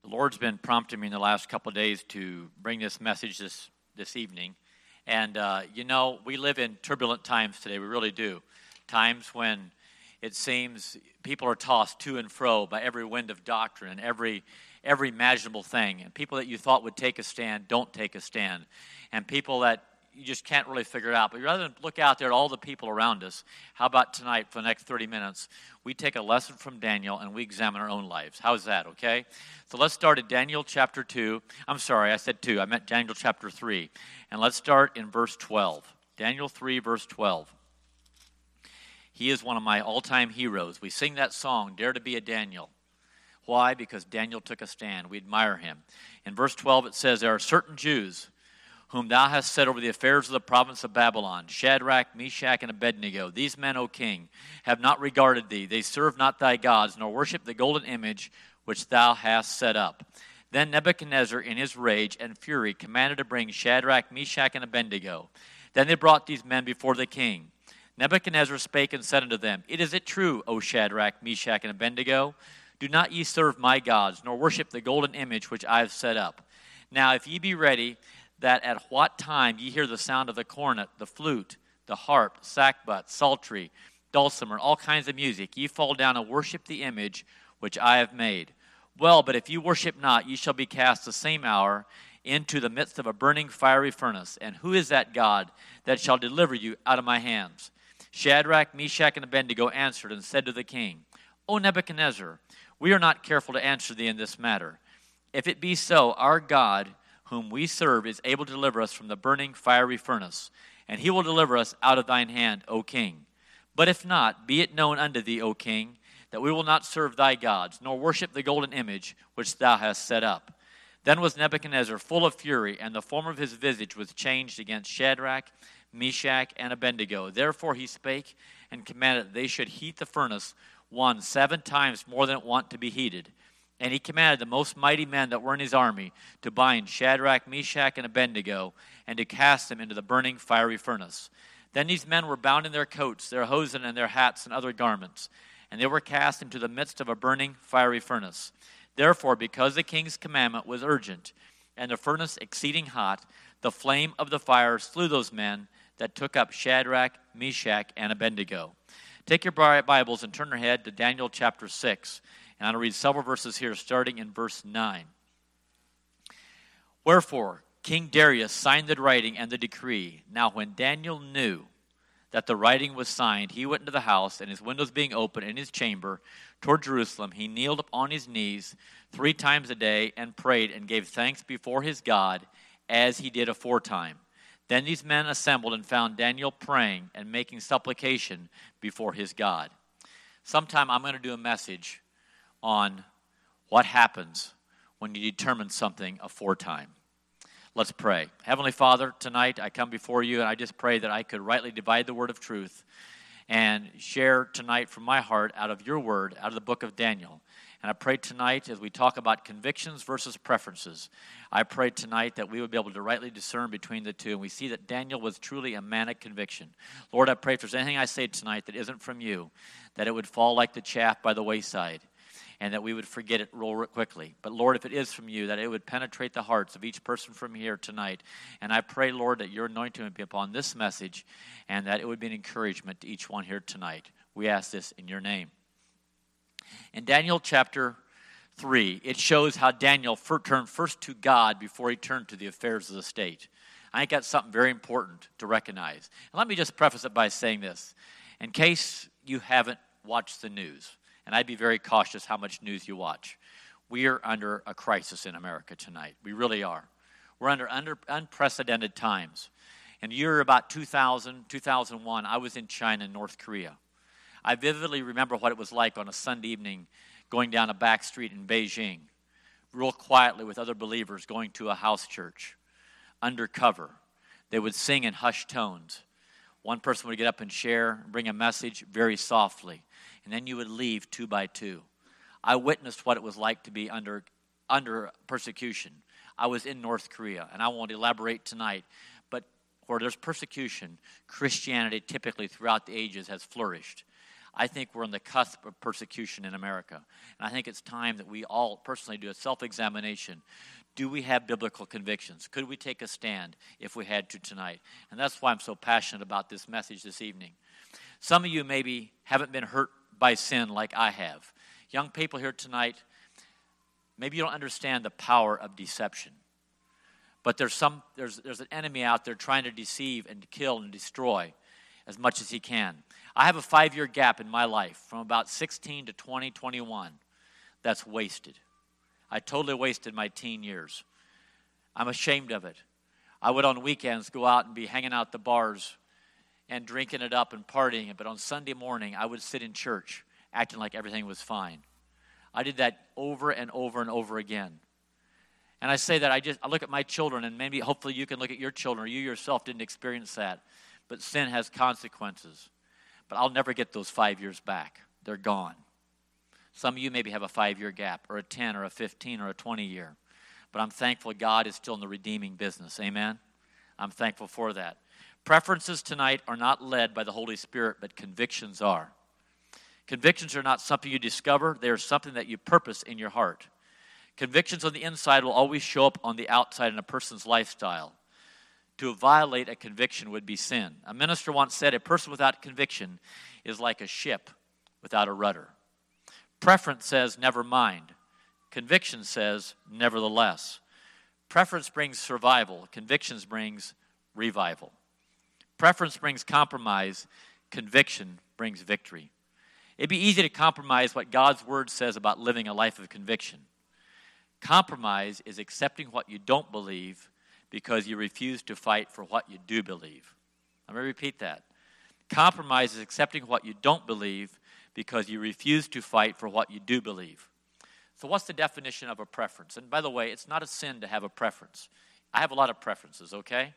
The Lord's been prompting me in the last couple of days to bring this message this evening. And, we live in turbulent times today. We really do. Times when it seems people are tossed to and fro by every wind of doctrine and every imaginable thing. And people that you thought would take a stand don't take a stand. And people that you just can't really figure it out. But rather than look out there at all the people around us, how about tonight for the next 30 minutes, we take a lesson from Daniel and we examine our own lives. How's that, okay? So let's start at Daniel chapter 2. I'm sorry, I said 2. I meant Daniel chapter 3. And let's start in verse 12. Daniel 3, verse 12. He is one of my all-time heroes. We sing that song, Dare to be a Daniel. Why? Because Daniel took a stand. We admire him. In verse 12 it says, there are certain Jews whom thou hast set over the affairs of the province of Babylon, Shadrach, Meshach, and Abednego. These men, O king, have not regarded thee. They serve not thy gods, nor worship the golden image which thou hast set up. Then Nebuchadnezzar, in his rage and fury, commanded to bring Shadrach, Meshach, and Abednego. Then they brought these men before the king. Nebuchadnezzar spake and said unto them, Is it true, O Shadrach, Meshach, and Abednego? Do not ye serve my gods, nor worship the golden image which I have set up. Now if ye be ready, that at what time ye hear the sound of the cornet, the flute, the harp, sackbut, psaltery, dulcimer, all kinds of music, ye fall down and worship the image which I have made. Well, but if ye worship not, ye shall be cast the same hour into the midst of a burning fiery furnace. And who is that God that shall deliver you out of my hands? Shadrach, Meshach, and Abednego answered and said to the king, O Nebuchadnezzar, we are not careful to answer thee in this matter. If it be so, our God, whom we serve, is able to deliver us from the burning fiery furnace, and he will deliver us out of thine hand, O king. But if not, be it known unto thee, O king, that we will not serve thy gods, nor worship the golden image which thou hast set up. Then was Nebuchadnezzar full of fury, and the form of his visage was changed against Shadrach, Meshach, and Abednego. Therefore he spake and commanded that they should heat the furnace 7 times more than it wont to be heated. And he commanded the most mighty men that were in his army to bind Shadrach, Meshach, and Abednego, and to cast them into the burning fiery furnace. Then these men were bound in their coats, their hosen, and their hats, and other garments, and they were cast into the midst of a burning fiery furnace. Therefore, because the king's commandment was urgent, and the furnace exceeding hot, the flame of the fire slew those men that took up Shadrach, Meshach, and Abednego. Take your Bibles and turn your head to Daniel chapter 6. And I'm going to read several verses here, starting in verse 9. Wherefore, King Darius signed the writing and the decree. Now when Daniel knew that the writing was signed, he went into the house, and his windows being open in his chamber toward Jerusalem, he kneeled upon his knees 3 times a day and prayed and gave thanks before his God, as he did aforetime. Then these men assembled and found Daniel praying and making supplication before his God. Sometime I'm going to do a message on what happens when you determine something aforetime. Let's pray. Heavenly Father, tonight I come before you and I just pray that I could rightly divide the word of truth and share tonight from my heart out of your word, out of the book of Daniel. And I pray tonight as we talk about convictions versus preferences, I pray tonight that we would be able to rightly discern between the two. And we see that Daniel was truly a man of conviction. Lord, I pray if there's anything I say tonight that isn't from you, that it would fall like the chaff by the wayside, and that we would forget it real quickly. But Lord, if it is from you, that it would penetrate the hearts of each person from here tonight. And I pray, Lord, that your anointing would be upon this message, and that it would be an encouragement to each one here tonight. We ask this in your name. In Daniel chapter 3, it shows how Daniel turned first to God before he turned to the affairs of the state. I think that's something very important to recognize. And let me just preface it by saying this. In case you haven't watched the news, and I'd be very cautious how much news you watch, we are under a crisis in America tonight. We really are. We're under unprecedented times. In the year about 2000, 2001, I was in China and North Korea. I vividly remember what it was like on a Sunday evening going down a back street in Beijing, real quietly with other believers going to a house church, undercover. They would sing in hushed tones. One person would get up and share, bring a message very softly, and then you would leave 2 by 2. I witnessed what it was like to be under persecution. I was in North Korea, and I won't elaborate tonight, but where there's persecution, Christianity typically throughout the ages has flourished. I think we're on the cusp of persecution in America. And I think it's time that we all personally do a self-examination. Do we have biblical convictions? Could we take a stand if we had to tonight? And that's why I'm so passionate about this message this evening. Some of you maybe haven't been hurt by sin like I have. Young people here tonight, maybe you don't understand the power of deception. But there's an enemy out there trying to deceive and to kill and destroy as much as he can. I have a 5-year gap in my life from about 16 to 20, 21. That's wasted. I totally wasted my teen years. I'm ashamed of it. I would on weekends go out and be hanging out at the bars and drinking it up and partying it. But on Sunday morning, I would sit in church acting like everything was fine. I did that over and over and over again. And I say that I look at my children, and maybe hopefully you can look at your children, or you yourself didn't experience that. But sin has consequences. But I'll never get those 5 years back. They're gone. Some of you maybe have a 5-year gap, or a 10, or a 15, or a 20 year. But I'm thankful God is still in the redeeming business. Amen? I'm thankful for that. Preferences tonight are not led by the Holy Spirit, but convictions are. Convictions are not something you discover. They are something that you purpose in your heart. Convictions on the inside will always show up on the outside in a person's lifestyle. To violate a conviction would be sin. A minister once said, a person without conviction is like a ship without a rudder. Preference says, never mind. Conviction says, nevertheless. Preference brings survival. Convictions brings revival. Preference brings compromise. Conviction brings victory. It'd be easy to compromise what God's word says about living a life of conviction. Compromise is accepting what you don't believe because you refuse to fight for what you do believe. I'm going to repeat that. Compromise is accepting what you don't believe because you refuse to fight for what you do believe. So what's the definition of a preference? And by the way, it's not a sin to have a preference. I have a lot of preferences, okay?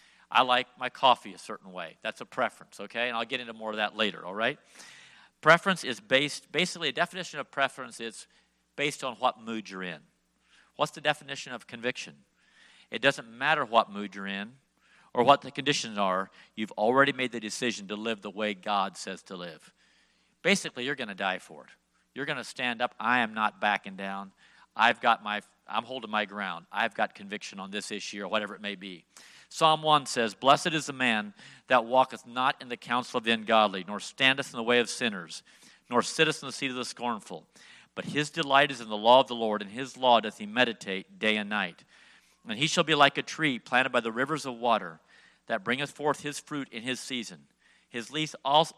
I like my coffee a certain way. That's a preference, okay? And I'll get into more of that later, all right? Preference is basically a definition of preference is based on what mood you're in. What's the definition of conviction? It doesn't matter what mood you're in or what the conditions are. You've already made the decision to live the way God says to live. Basically, you're going to die for it. You're going to stand up. I am not backing down. I'm holding my ground. I've got conviction on this issue or whatever it may be. Psalm 1 says, "Blessed is the man that walketh not in the counsel of the ungodly, nor standeth in the way of sinners, nor sitteth in the seat of the scornful. But his delight is in the law of the Lord, and his law doth he meditate day and night. And he shall be like a tree planted by the rivers of water, that bringeth forth his fruit in his season. His leaf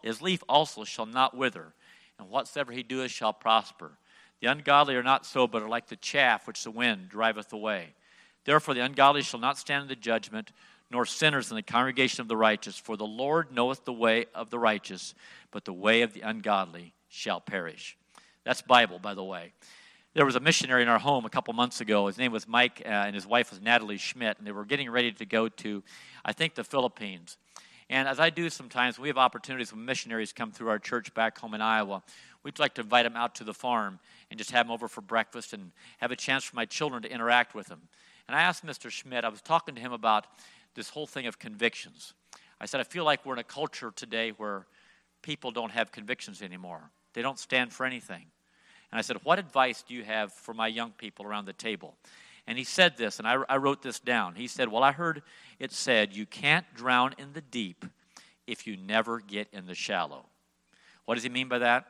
also shall not wither, and whatsoever he doeth shall prosper. The ungodly are not so, but are like the chaff which the wind driveth away. Therefore the ungodly shall not stand in the judgment, nor sinners in the congregation of the righteous. For the Lord knoweth the way of the righteous, but the way of the ungodly shall perish." That's Bible, by the way. There was a missionary in our home a couple months ago. His name was Mike, and his wife was Natalie Schmidt, and they were getting ready to go to, I think, the Philippines. And as I do sometimes, we have opportunities when missionaries come through our church back home in Iowa. We'd like to invite them out to the farm and just have them over for breakfast and have a chance for my children to interact with them. And I asked Mr. Schmidt, I was talking to him about this whole thing of convictions. I said, I feel like we're in a culture today where people don't have convictions anymore. They don't stand for anything. And I said, what advice do you have for my young people around the table? And he said this, and I wrote this down. He said, well, I heard it said, you can't drown in the deep if you never get in the shallow. What does he mean by that?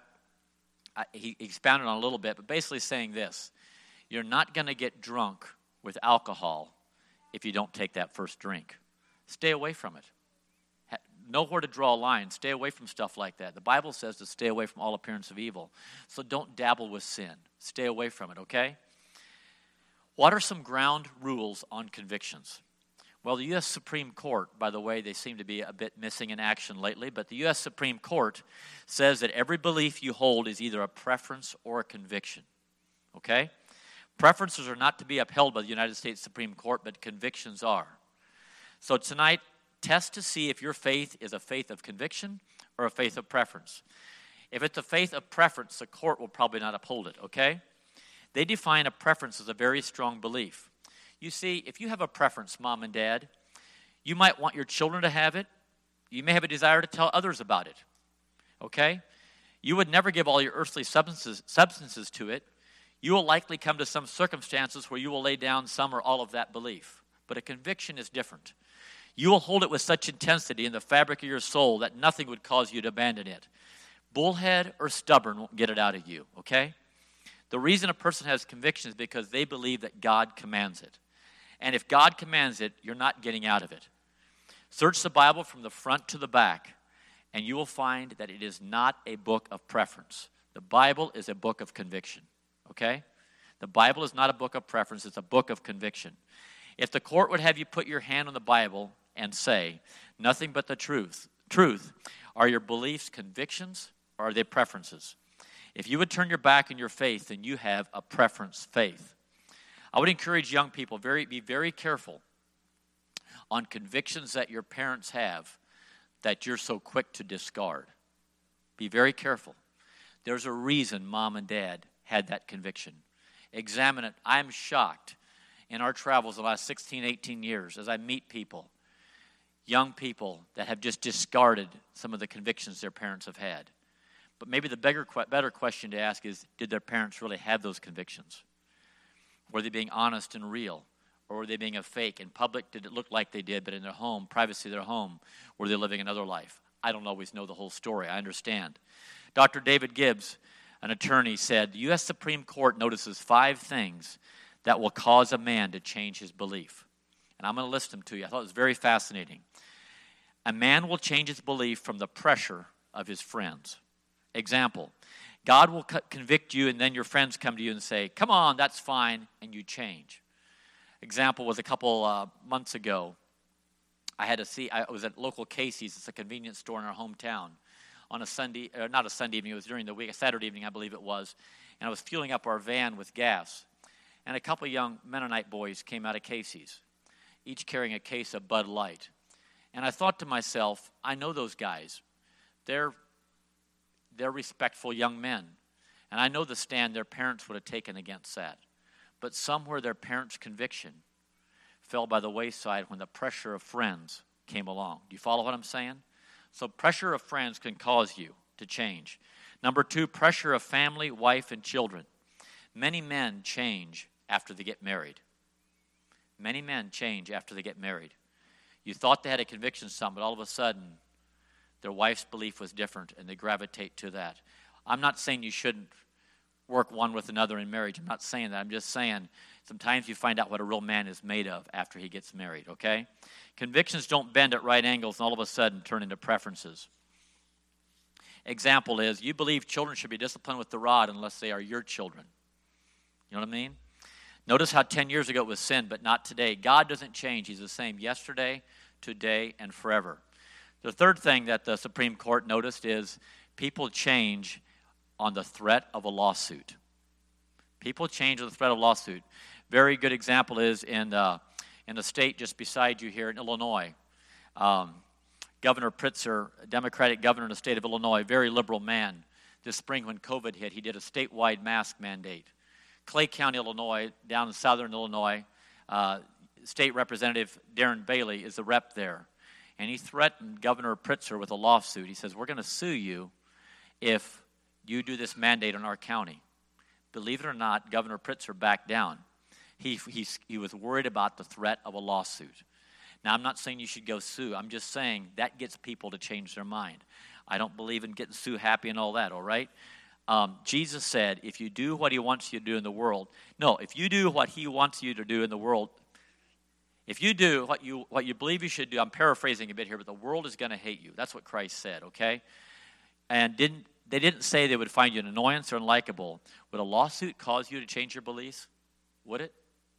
He expounded on it a little bit, but basically saying this. You're not going to get drunk with alcohol if you don't take that first drink. Stay away from it. Know where to draw a line. Stay away from stuff like that. The Bible says to stay away from all appearance of evil. So don't dabble with sin. Stay away from it, okay? What are some ground rules on convictions? Well, the U.S. Supreme Court, by the way, they seem to be a bit missing in action lately, but the U.S. Supreme Court says that every belief you hold is either a preference or a conviction, okay? Preferences are not to be upheld by the United States Supreme Court, but convictions are. So tonight, test to see if your faith is a faith of conviction or a faith of preference. If it's a faith of preference, the court will probably not uphold it, okay? They define a preference as a very strong belief. You see, if you have a preference, mom and dad, you might want your children to have it. You may have a desire to tell others about it, okay? You would never give all your earthly substances to it. You will likely come to some circumstances where you will lay down some or all of that belief. But a conviction is different. You will hold it with such intensity in the fabric of your soul that nothing would cause you to abandon it. Bullhead or stubborn won't get it out of you, okay? The reason a person has conviction is because they believe that God commands it. And if God commands it, you're not getting out of it. Search the Bible from the front to the back, and you will find that it is not a book of preference. The Bible is a book of conviction, okay? The Bible is not a book of preference, it's a book of conviction. If the court would have you put your hand on the Bible and say, nothing but the truth, are your beliefs convictions or are they preferences? If you would turn your back on your faith, then you have a preference faith. I would encourage young people, be very careful on convictions that your parents have that you're so quick to discard. Be very careful. There's a reason mom and dad had that conviction. Examine it. I'm shocked in our travels the last 16, 18 years as I meet people, young people that have just discarded some of the convictions their parents have had. But maybe the better question to ask is, did their parents really have those convictions? Were they being honest and real? Or were they being a fake? In public, did it look like they did, but in their home, privacy of their home, were they living another life? I don't always know the whole story. I understand. Dr. David Gibbs, an attorney, said, the U.S. Supreme Court notices 5 things that will cause a man to change his belief. And I'm going to list them to you. I thought it was very fascinating. A man will change his belief from the pressure of his friends. Example, God will convict you and then your friends come to you and say, come on, that's fine, and you change. Example was a couple months ago. I was at local Casey's. It's a convenience store in our hometown. On a Sunday, not a Sunday evening, it was during the week, a Saturday evening, I believe it was. And I was fueling up our van with gas. And a couple young Mennonite boys came out of Casey's, each carrying a case of Bud Light. And I thought to myself, I know those guys. They're respectful young men. And I know the stand their parents would have taken against that. But somewhere their parents' conviction fell by the wayside when the pressure of friends came along. Do you follow what I'm saying? So pressure of friends can cause you to change. Number 2, pressure of family, wife, and children. Many men change after they get married. Many men change after they get married. You thought they had a conviction some, but all of a sudden, their wife's belief was different, and they gravitate to that. I'm not saying you shouldn't work one with another in marriage. I'm not saying that. I'm just saying sometimes you find out what a real man is made of after he gets married, okay? Convictions don't bend at right angles and all of a sudden turn into preferences. Example is, you believe children should be disciplined with the rod unless they are your children. You know what I mean? Notice how 10 years ago it was sin, but not today. God doesn't change. He's the same yesterday, today, and forever. The third thing that the Supreme Court noticed is people change on the threat of a lawsuit. People change on the threat of a lawsuit. Very good example is in the state just beside you here in Illinois. Governor Pritzker, Democratic governor in the state of Illinois, very liberal man. This spring when COVID hit, he did a statewide mask mandate. Clay County, Illinois, down in southern Illinois, State Representative Darren Bailey is the rep there. And he threatened Governor Pritzker with a lawsuit. He says, we're going to sue you if you do this mandate in our county. Believe it or not, Governor Pritzker backed down. He was worried about the threat of a lawsuit. Now, I'm not saying you should go sue. I'm just saying that gets people to change their mind. I don't believe in getting sue happy and all that, all right? Jesus said, if you do what he wants you to do in the world, if you do what he wants you to do in the world, if you do what you believe you should do, I'm paraphrasing a bit here, but the world is going to hate you. That's what Christ said, okay? And they didn't say they would find you an annoyance or unlikable. Would a lawsuit cause you to change your beliefs? Would it?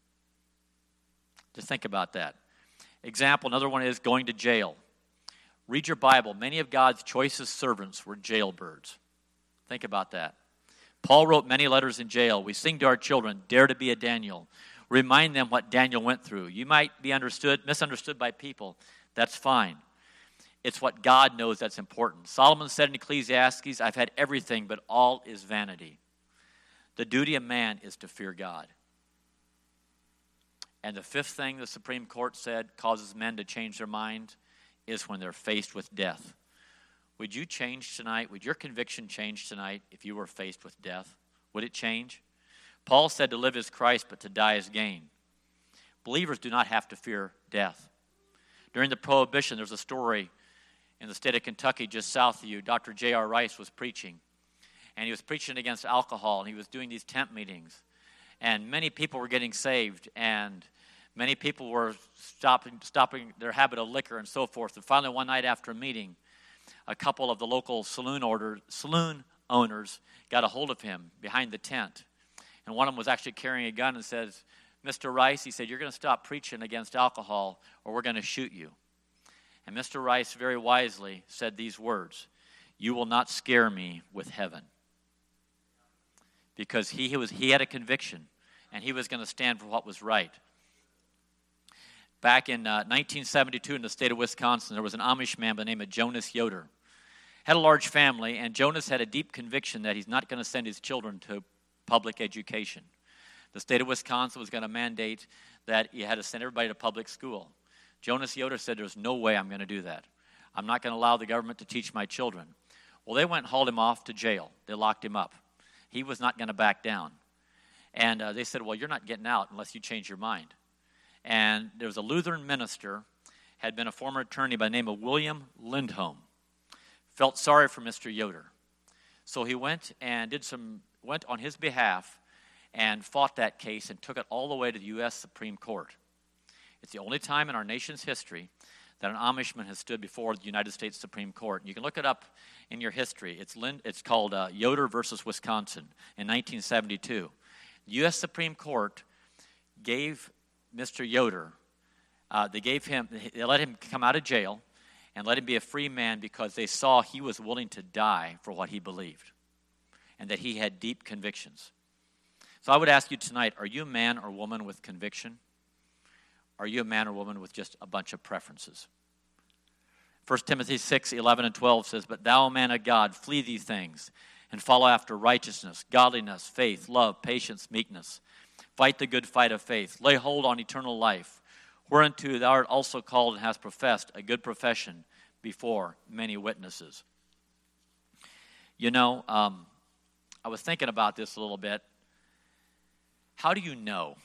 Just think about that. Example, another one is going to jail. Read your Bible. Many of God's choicest servants were jailbirds. Think about that. Paul wrote many letters in jail. We sing to our children, dare to be a Daniel. Remind them what Daniel went through. You might be misunderstood by people. That's fine. It's what God knows that's important. Solomon said in Ecclesiastes, I've had everything, but all is vanity. The duty of man is to fear God. And the fifth thing the Supreme Court said causes men to change their mind is when they're faced with death. Would you change tonight? Would your conviction change tonight if you were faced with death? Would it change? Paul said to live is Christ, but to die is gain. Believers do not have to fear death. During the Prohibition, there's a story in the state of Kentucky just south of you. Dr. J.R. Rice was preaching, and he was preaching against alcohol, and he was doing these tent meetings. And many people were getting saved, and many people were stopping their habit of liquor and so forth. And finally, one night after a meeting, a couple of the local saloon owners got a hold of him behind the tent. And one of them was actually carrying a gun and says, Mr. Rice, he said, you're going to stop preaching against alcohol or we're going to shoot you. And Mr. Rice very wisely said these words, you will not scare me with heaven. Because he had a conviction, and he was going to stand for what was right. Back in 1972 in the state of Wisconsin, there was an Amish man by the name of Jonas Yoder. Had a large family, and Jonas had a deep conviction that he's not going to send his children to public education. The state of Wisconsin was going to mandate that you had to send everybody to public school. Jonas Yoder said, there's no way I'm going to do that. I'm not going to allow the government to teach my children. Well, they went and hauled him off to jail. They locked him up. He was not going to back down. And they said, well, you're not getting out unless you change your mind. And there was a Lutheran minister, had been a former attorney by the name of William Lindholm, felt sorry for Mr. Yoder. So he went and went on his behalf and fought that case and took it all the way to the U.S. Supreme Court. It's the only time in our nation's history that an Amishman has stood before the United States Supreme Court. And you can look it up in your history. It's called Yoder versus Wisconsin in 1972. The U.S. Supreme Court gave Mr. Yoder, they let him come out of jail and let him be a free man because they saw he was willing to die for what he believed and that he had deep convictions. So I would ask you tonight, are you a man or woman with conviction? Are you a man or woman with just a bunch of preferences? 1 Timothy 6:11 and 12 says, but thou, man of God, flee these things and follow after righteousness, godliness, faith, love, patience, meekness. Fight the good fight of faith. Lay hold on eternal life, whereunto thou art also called and hast professed a good profession before many witnesses. You know, I was thinking about this a little bit. How do you know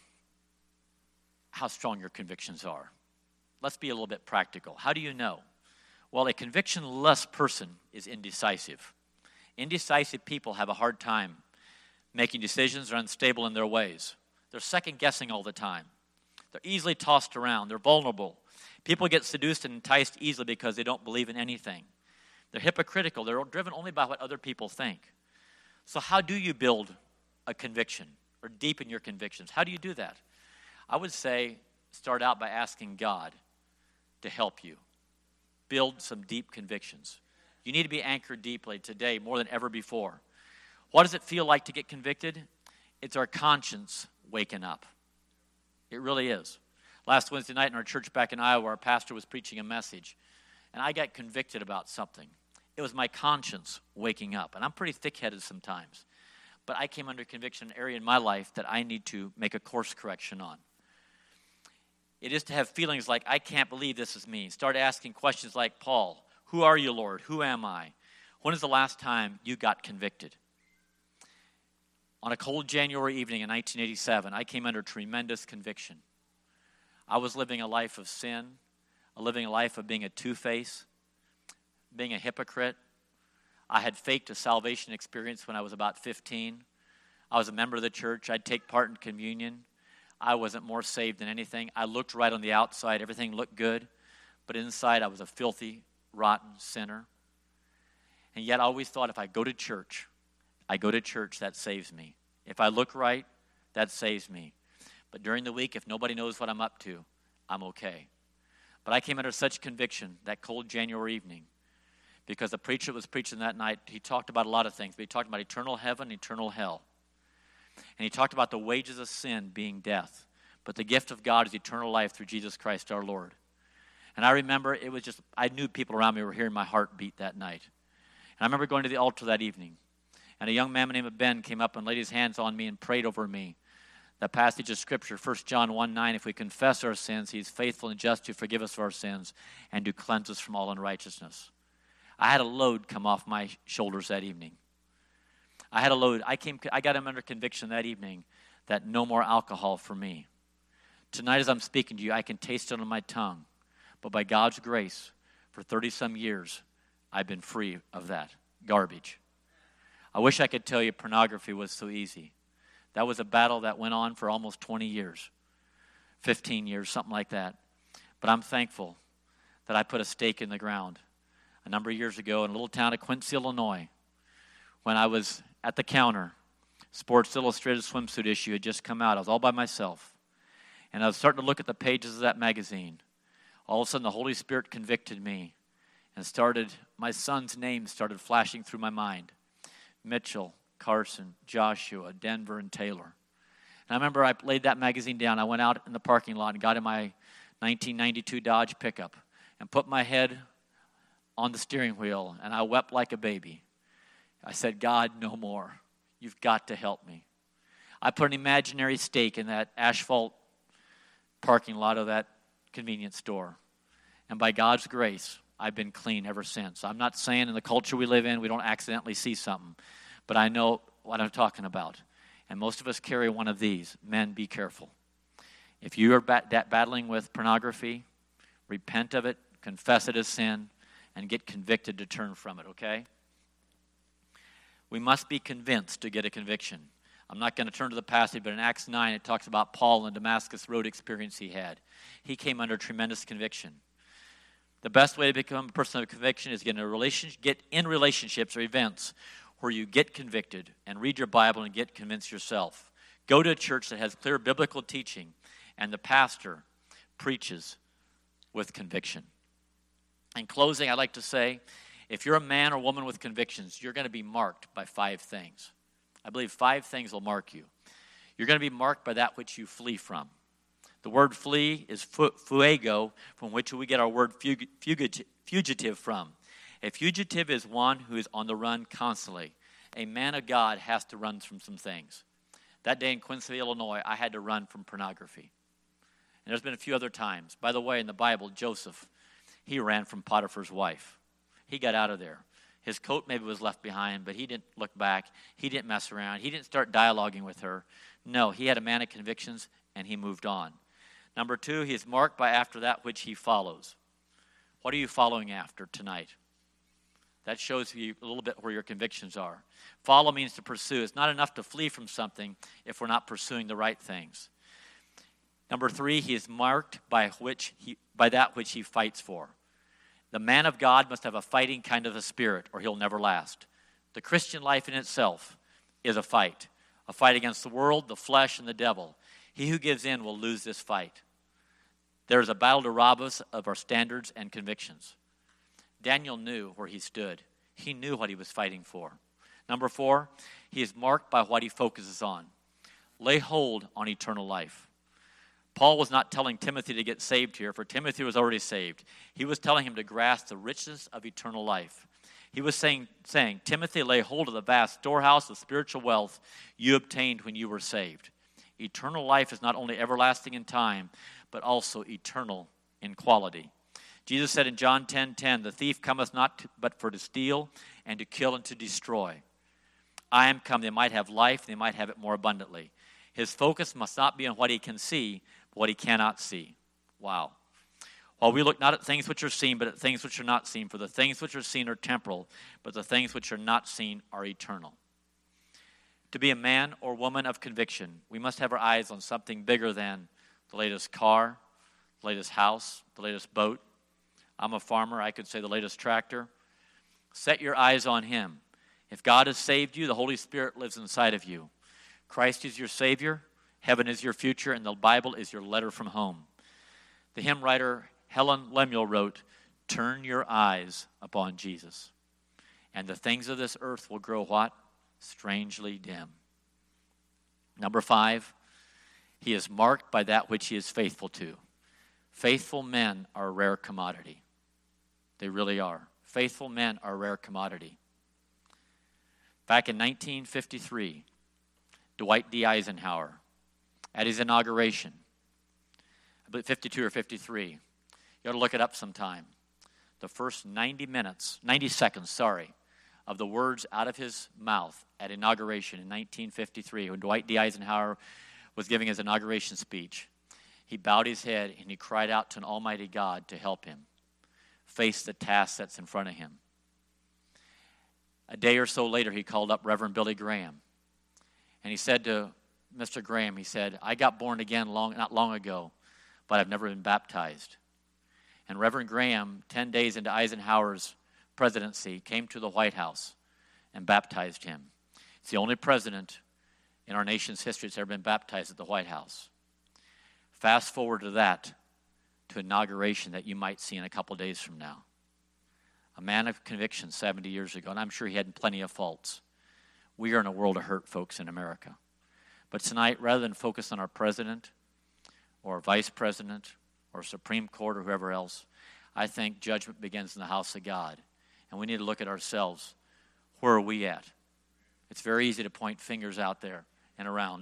how strong your convictions are? Let's be a little bit practical. How do you know? Well, a convictionless person is indecisive. Indecisive people have a hard time making decisions. They're unstable in their ways. They're second-guessing all the time. They're easily tossed around. They're vulnerable. People get seduced and enticed easily because they don't believe in anything. They're hypocritical. They're driven only by what other people think. So how do you build a conviction or deepen your convictions? How do you do that? I would say start out by asking God to help you build some deep convictions. You need to be anchored deeply today more than ever before. What does it feel like to get convicted? It's our conscience waking up. It really is. Last Wednesday night in our church back in Iowa, our pastor was preaching a message, and I got convicted about something. It was my conscience waking up, and I'm pretty thick-headed sometimes. But I came under conviction in an area in my life that I need to make a course correction on. It is to have feelings like, I can't believe this is me. Start asking questions like Paul, who are you, Lord? Who am I? When is the last time you got convicted? On a cold January evening in 1987, I came under tremendous conviction. I was living a life of sin, living a life of being a two-face, being a hypocrite. I had faked a salvation experience when I was about 15. I was a member of the church. I'd take part in communion. I wasn't more saved than anything. I looked right on the outside. Everything looked good. But inside, I was a filthy, rotten sinner. And yet I always thought if I go to church, that saves me. If I look right, that saves me. But during the week, if nobody knows what I'm up to, I'm okay. But I came under such conviction that cold January evening because the preacher that was preaching that night, he talked about a lot of things. But he talked about eternal heaven, eternal hell. And he talked about the wages of sin being death. But the gift of God is eternal life through Jesus Christ our Lord. And I remember it was just, I knew people around me were hearing my heart beat that night. And I remember going to the altar that evening. And a young man named Ben came up and laid his hands on me and prayed over me. That passage of Scripture, 1 John 1:9, if we confess our sins, he is faithful and just to forgive us of our sins and to cleanse us from all unrighteousness. I had a load come off my shoulders that evening. I had a load. I got him under conviction that evening that no more alcohol for me. Tonight as I'm speaking to you, I can taste it on my tongue. But by God's grace, for 30-some years, I've been free of that garbage. I wish I could tell you pornography was so easy. That was a battle that went on for almost 20 years, 15 years, something like that. But I'm thankful that I put a stake in the ground a number of years ago in a little town of Quincy, Illinois, when I was at the counter. Sports Illustrated swimsuit issue had just come out. I was all by myself. And I was starting to look at the pages of that magazine. All of a sudden, the Holy Spirit convicted me and my son's names started flashing through my mind. Mitchell, Carson, Joshua, Denver, and Taylor. And I remember I laid that magazine down. I went out in the parking lot and got in my 1992 Dodge pickup and put my head on the steering wheel, and I wept like a baby. I said, God, no more. You've got to help me. I put an imaginary stake in that asphalt parking lot of that convenience store. And by God's grace, I've been clean ever since. I'm not saying in the culture we live in, we don't accidentally see something. But I know what I'm talking about. And most of us carry one of these. Men, be careful. If you are battling with pornography, repent of it, confess it as sin, and get convicted to turn from it, okay? We must be convinced to get a conviction. I'm not going to turn to the passage, but in Acts 9, it talks about Paul and the Damascus Road experience he had. He came under tremendous conviction. The best way to become a person of conviction is get in relationships or events where you get convicted and read your Bible and get convinced yourself. Go to a church that has clear biblical teaching and the pastor preaches with conviction. In closing, I'd like to say, if you're a man or woman with convictions, you're going to be marked by 5 things. I believe 5 things will mark you. You're going to be marked by that which you flee from. The word flee is fuego, from which we get our word fugitive from. A fugitive is one who is on the run constantly. A man of God has to run from some things. That day in Quincy, Illinois, I had to run from pornography. And there's been a few other times. By the way, in the Bible, Joseph, he ran from Potiphar's wife. He got out of there. His coat maybe was left behind, but he didn't look back. He didn't mess around. He didn't start dialoguing with her. No, he had a man of convictions, and he moved on. Number 2, he is marked by after that which he follows. What are you following after tonight? That shows you a little bit where your convictions are. Follow means to pursue. It's not enough to flee from something if we're not pursuing the right things. Number 3, he is marked by that which he fights for. The man of God must have a fighting kind of a spirit, or he'll never last. The Christian life in itself is a fight against the world, the flesh, and the devil. He who gives in will lose this fight. There is a battle to rob us of our standards and convictions. Daniel knew where he stood. He knew what he was fighting for. Number 4, he is marked by what he focuses on. Lay hold on eternal life. Paul was not telling Timothy to get saved here, for Timothy was already saved. He was telling him to grasp the richness of eternal life. He was saying, Timothy, lay hold of the vast storehouse of spiritual wealth you obtained when you were saved. Eternal life is not only everlasting in time, but also eternal in quality. Jesus said in John 10:10, the thief cometh not but for to steal and to kill and to destroy. I am come, they might have life, they might have it more abundantly. His focus must not be on what he can see, but what he cannot see. Wow. While we look not at things which are seen, but at things which are not seen, for the things which are seen are temporal, but the things which are not seen are eternal. To be a man or woman of conviction, we must have our eyes on something bigger than the latest car, the latest house, the latest boat. I'm a farmer, I could say the latest tractor. Set your eyes on him. If God has saved you, the Holy Spirit lives inside of you. Christ is your Savior, heaven is your future, and the Bible is your letter from home. The hymn writer Helen Lemuel wrote, turn your eyes upon Jesus, and the things of this earth will grow what? Strangely dim. Number 5, he is marked by that which he is faithful to. Faithful men are a rare commodity. They really are. Faithful men are a rare commodity. Back in 1953, Dwight D. Eisenhower, at his inauguration, I believe 52 or 53, you ought to look it up sometime. the first 90 seconds, of the words out of his mouth at inauguration in 1953, when Dwight D. Eisenhower was giving his inauguration speech, he bowed his head and he cried out to an almighty God to help him face the task that's in front of him. A day or so later, he called up Reverend Billy Graham, and he said to Mr. Graham, he said, I got born again not long ago, but I've never been baptized. And Reverend Graham, 10 days into Eisenhower's presidency, came to the White House and baptized him. It's the only president in our nation's history that's ever been baptized at the White House. Fast forward to that, to inauguration that you might see in a couple days from now. A man of conviction 70 years ago, and I'm sure he had plenty of faults. We are in a world of hurt, folks, in America. But tonight, rather than focus on our president or vice president or Supreme Court or whoever else, I think judgment begins in the house of God. And we need to look at ourselves. Where are we at? It's very easy to point fingers out there and around.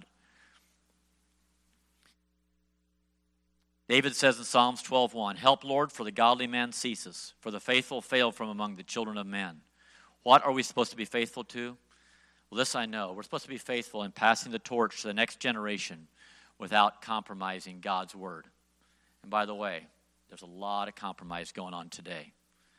David says in Psalms 12:1, Help, Lord, for the godly man ceases, for the faithful fail from among the children of men. What are we supposed to be faithful to? Well, this I know. We're supposed to be faithful in passing the torch to the next generation without compromising God's word. And by the way, there's a lot of compromise going on today.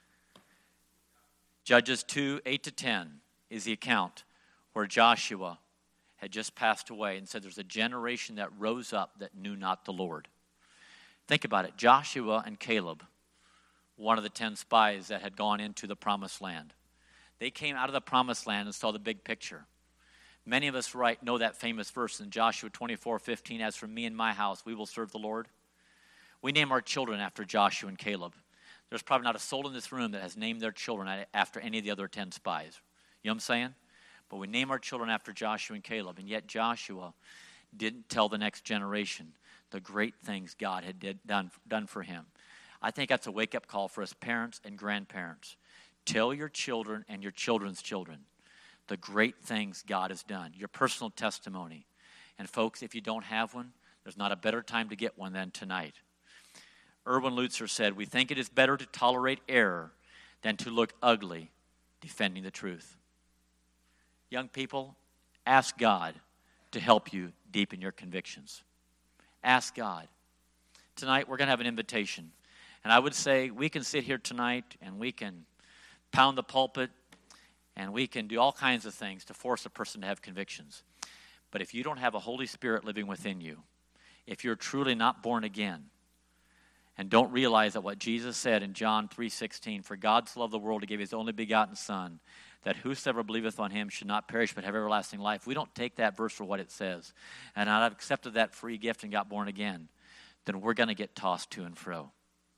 Judges 2:8-10 is the account where Joshua had just passed away and said there's a generation that rose up that knew not the Lord. Think about it. Joshua and Caleb, one of the 10 spies that had gone into the promised land. They came out of the promised land and saw the big picture. Many of us know that famous verse in Joshua 24:15, As for me and my house, we will serve the Lord. We name our children after Joshua and Caleb. There's probably not a soul in this room that has named their children after any of the other 10 spies. You know what I'm saying? But we name our children after Joshua and Caleb, and yet Joshua didn't tell the next generation the great things God had done for him. I think that's a wake-up call for us parents and grandparents. Tell your children and your children's children the great things God has done, your personal testimony. And folks, if you don't have one, there's not a better time to get one than tonight. Erwin Lutzer said, we think it is better to tolerate error than to look ugly defending the truth. Young people, ask God to help you deepen your convictions. Ask God. Tonight, we're going to have an invitation. And I would say we can sit here tonight and we can pound the pulpit and we can do all kinds of things to force a person to have convictions. But if you don't have a Holy Spirit living within you, if you're truly not born again, and don't realize that what Jesus said in John 3:16, For God so loved the world, He gave His only begotten Son, that whosoever believeth on Him should not perish but have everlasting life. We don't take that verse for what it says, and I've accepted that free gift and got born again, then we're going to get tossed to and fro.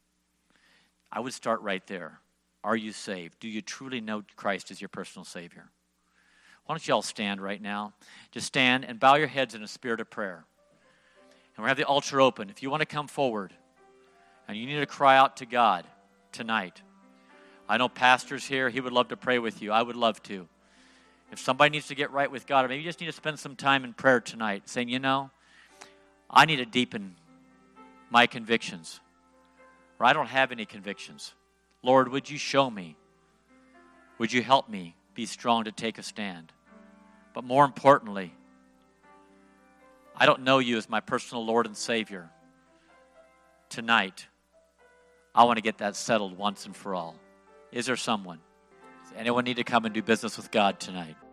I would start right there. Are you saved? Do you truly know Christ as your personal Savior? Why don't you all stand right now? Just stand and bow your heads in a spirit of prayer. And we'll have the altar open. If you want to come forward, and you need to cry out to God tonight. I know Pastor's here. He would love to pray with you. I would love to. If somebody needs to get right with God, or maybe you just need to spend some time in prayer tonight, saying, I need to deepen my convictions. Or I don't have any convictions. Lord, would you show me? Would you help me be strong to take a stand? But more importantly, I don't know you as my personal Lord and Savior. Tonight, I want to get that settled once and for all. Is there someone? Does anyone need to come and do business with God tonight?